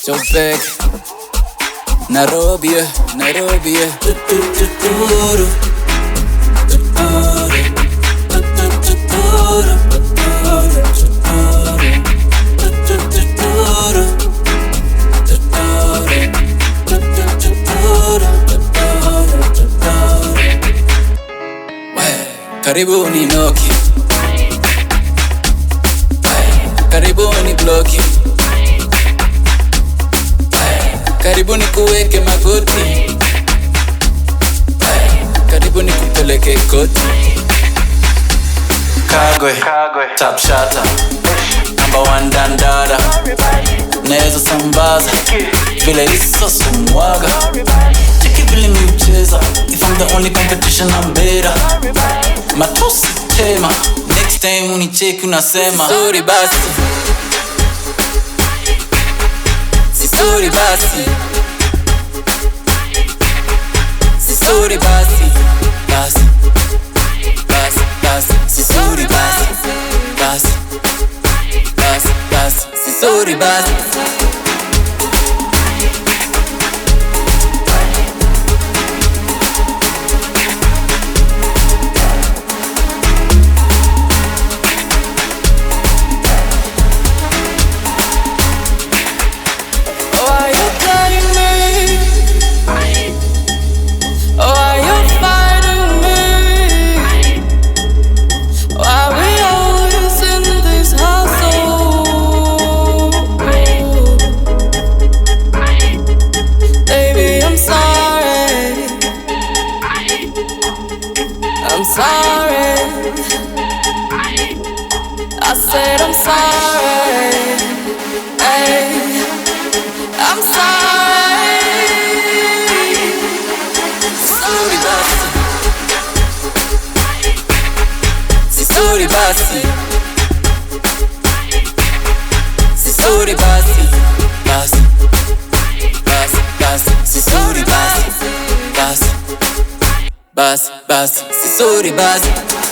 Joburg, Nairobi, Nairobi. Tuturu, tuturu, tuturu, karibuni Noki, karibuni bloki, karibuni kuweke magoti, karibuni kupeleke koti. Kagwe, top shata, number one dandada, nezo sambaza, vile iso sumwaga. Cheki vile miucheza, if I'm the only competition I'm better. Matusi tema, next time unicheki unasema Sisuri basi, Sisuri basi, Sisuri basi, basi, basi, basi, Sisuri basi, basi, basi, basi, Sisuri basi. I'm sorry, I said I'm sorry, hey, I'm sorry. Sisuri basi, Sisuri basi, Sisuri basi, basi, basi, basi, Sisuri basi, basi, basi, basi, Sisuri basi.